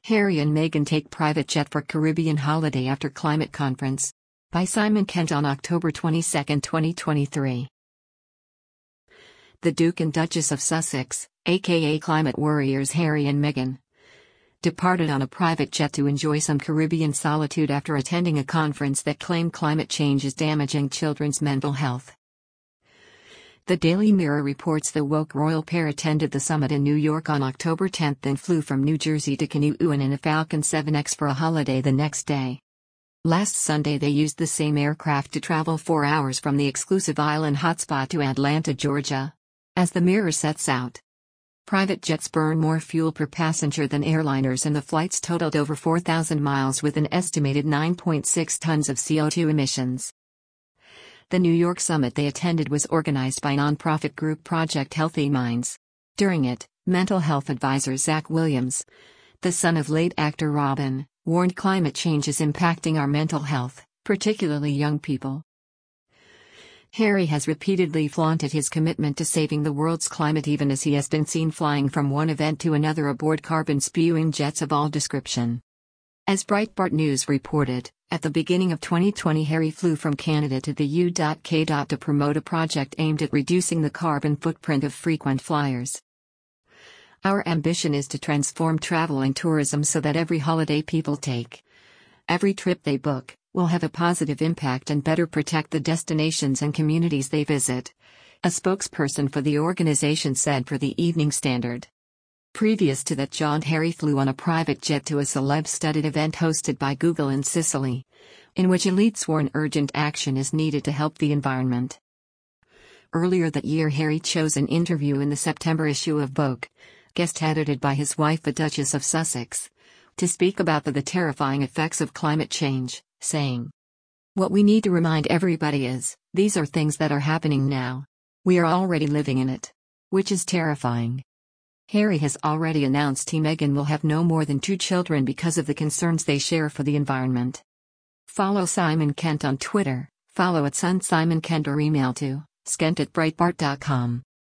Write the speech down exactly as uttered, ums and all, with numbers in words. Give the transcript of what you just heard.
Harry and Meghan take private jet for Caribbean holiday after climate conference. By Simon Kent on October twenty-second, twenty twenty-three. The Duke and Duchess of Sussex, aka climate warriors Harry and Meghan, departed on a private jet to enjoy some Caribbean solitude after attending a conference that claimed climate change is damaging children's mental health. The Daily Mirror reports the woke royal pair attended the summit in New York on October tenth and flew from New Jersey to Cancun in a Falcon seven X for a holiday the next day. Last Sunday they used the same aircraft to travel four hours from the exclusive island hotspot to Atlanta, Georgia. As the Mirror sets out, private jets burn more fuel per passenger than airliners, and the flights totaled over four thousand miles with an estimated nine point six tons of C O two emissions. The New York summit they attended was organized by nonprofit group Project Healthy Minds. During it, mental health advisor Zach Williams, the son of late actor Robin, warned climate change is impacting our mental health, particularly young people. Harry has repeatedly flaunted his commitment to saving the world's climate, even as he has been seen flying from one event to another aboard carbon-spewing jets of all description. As Breitbart News reported, at the beginning of twenty twenty Harry flew from Canada to the U K to promote a project aimed at reducing the carbon footprint of frequent flyers. Our ambition is to transform travel and tourism so that every holiday people take, every trip they book, will have a positive impact and better protect the destinations and communities they visit, a spokesperson for the organization said for the Evening Standard. Previous to that, John Harry flew on a private jet to a celeb-studded event hosted by Google in Sicily, in which elites warn urgent action is needed to help the environment. Earlier that year, Harry chose an interview in the September issue of Vogue, guest edited by his wife the Duchess of Sussex, to speak about the, the terrifying effects of climate change, saying, "What we need to remind everybody is, these are things that are happening now. We are already living in it. Which is terrifying." Harry has already announced he and Meghan will have no more than two children because of the concerns they share for the environment. Follow Simon Kent on Twitter, follow at Son Simon Kent, or email to skent at breitbart dot com.